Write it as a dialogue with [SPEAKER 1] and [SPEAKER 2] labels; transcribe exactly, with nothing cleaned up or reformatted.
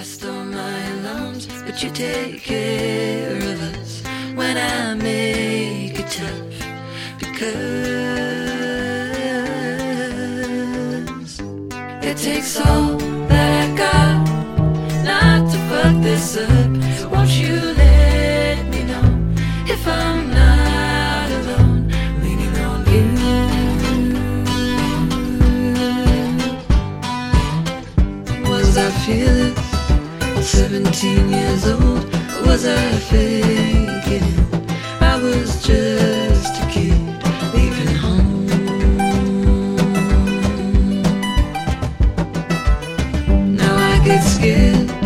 [SPEAKER 1] rest on my lungs, but you take care of us when I make it tough. Because it takes all that I got not to fuck this up. So won't you let me know if I'm not alone, leaning on you. Was I fearless at seventeen years old? Or was I faking it? I was just a kid leaving home. Now I get scared